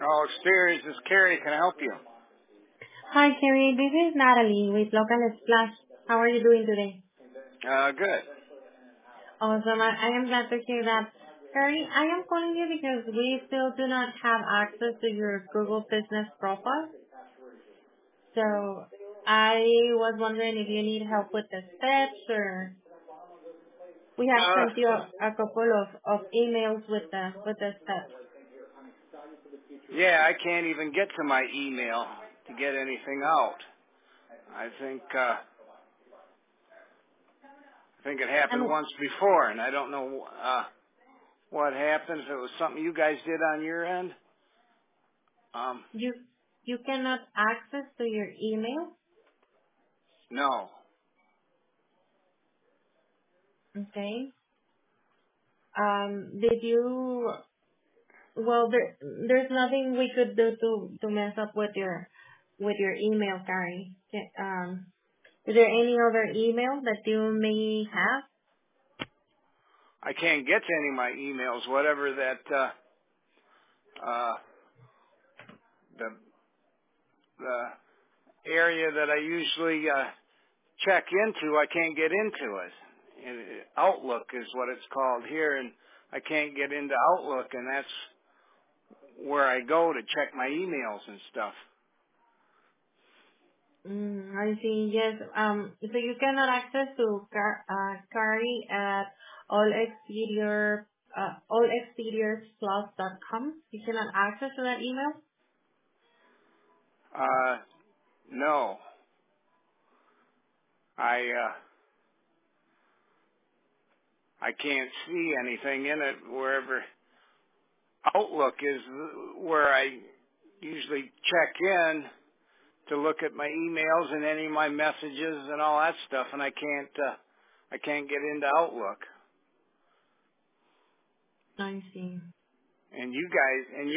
Oh, Spears, this is Carrie. Can I help you? Hi, Carrie. This is Natalie with Local Splash. How are you doing today? Good. Awesome. I am glad to hear that. Carrie, I am calling you because we still do not have access to your Google Business profile. So I was wondering if you need help with the steps, or we have Uh, sent you a couple of emails with the steps. yeah, I can't even get to my email to get anything out. I think it happened And once before, and I don't know what happened. If it was something you guys did on your end. Um, you you cannot access to your email. no, Okay. Did you? Well, there's nothing we could do to mess up with your email, Carrie. Is there any other email that you may have? I can't get to any of my emails. Whatever that uh, the the area that I usually check into, I can't get into it. And Outlook is what it's called here, and I can't get into Outlook, and that's where I go to check my emails and stuff. I see. Yes. So you cannot access to Carrie at allexteriorsplus.com. You cannot access to that email. Uh, no, I I can't see anything in it. Wherever Outlook is, where I usually check in to look at my emails and any of my messages and all that stuff, and I can't get into Outlook. I see. And you guys, and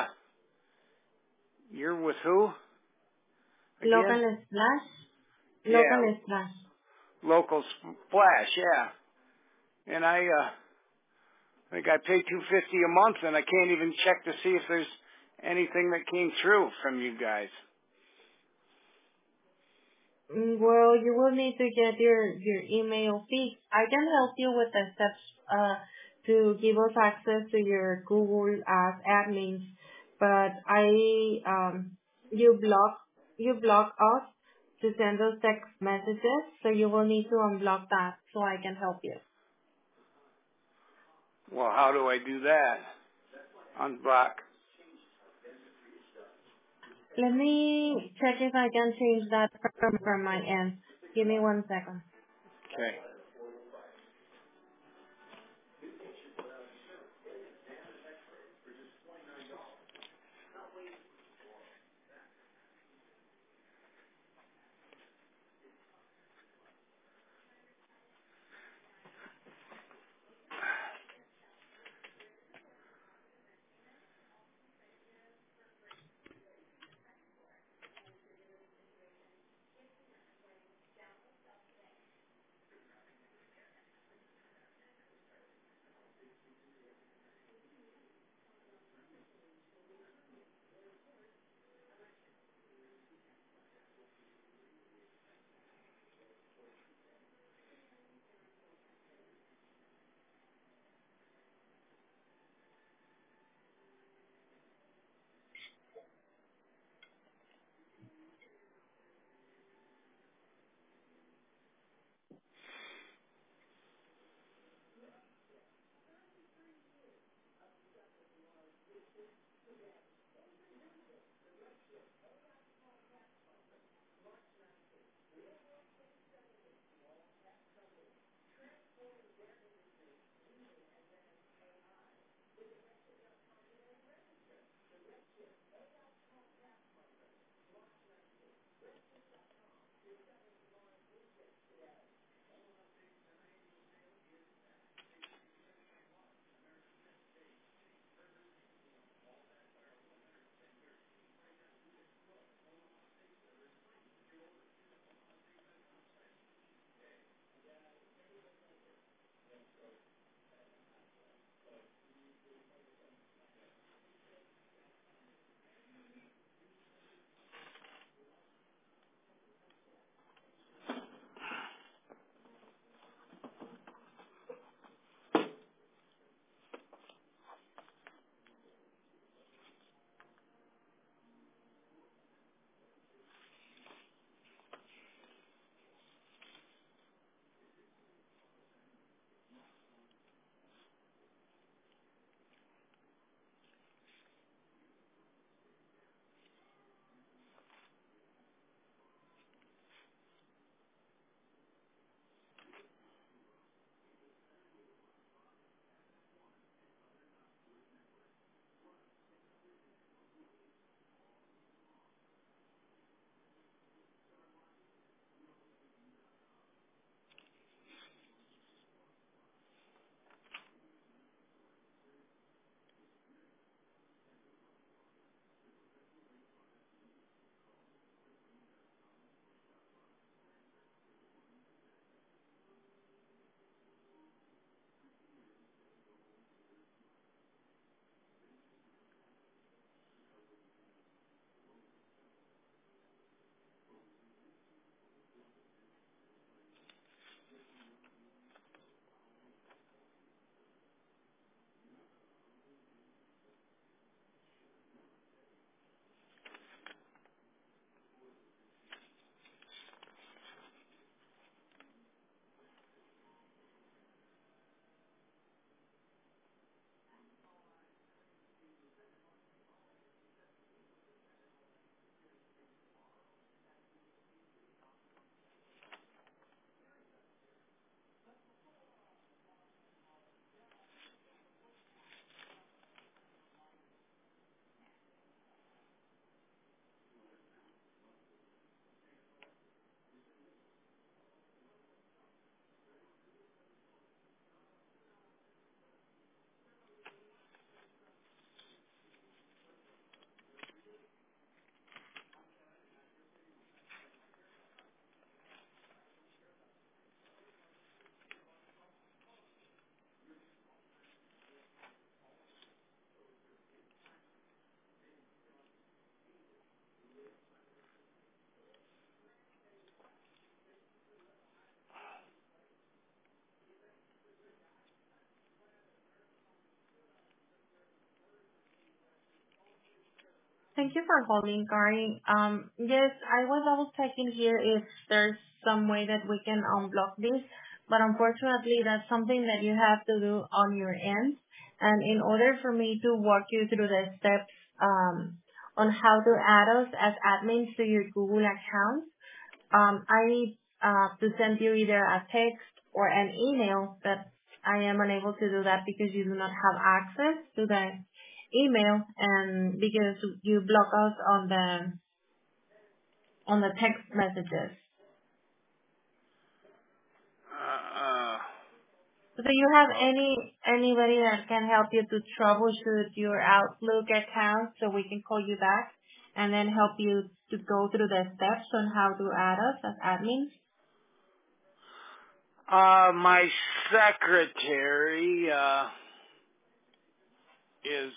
you're with who again? Local slash. Yeah, Local slash. local splash. Yeah, and I think I pay $250 a month, and I can't even check to see if there's anything that came through from you guys. Well, you will need to get your email fixed. I can help you with the steps to give us access to your Google as admins, but you block us to send us text messages, so you will need to unblock that so I can help you. Well, how do I do that? Unblock. Let me check if I can change that from my end. Give me 1 second. Okay. Thank you for holding, Kari. Yes, I was double checking here if there's some way that we can unblock this, but unfortunately, that's something that you have to do on your end. And in order for me to walk you through the steps on how to add us as admins to your Google account, I need to send you either a text or an email, that I am unable to do that because you do not have access to the email and because you block us on the text messages. Uh, So do you have okay. anybody that can help you to troubleshoot your Outlook account so we can call you back and then help you to go through the steps on how to add us as admins? My secretary, is,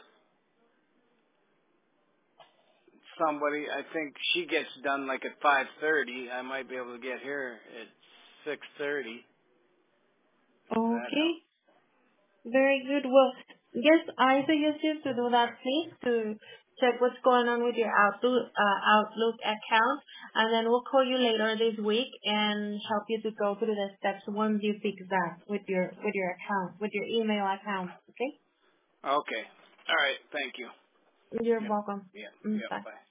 somebody, I think she gets done like at 5:30. I might be able to get here at 6:30, if that Okay. helps. Very good. Well, yes, I suggest you to do that, please, to check what's going on with your Outlook account, and then we'll call you later this week and help you to go through the steps once you fix that with your account, with your email account. Okay? Okay. All right. Thank you. You're Yep. welcome. Yep. Bye. Yep. Bye.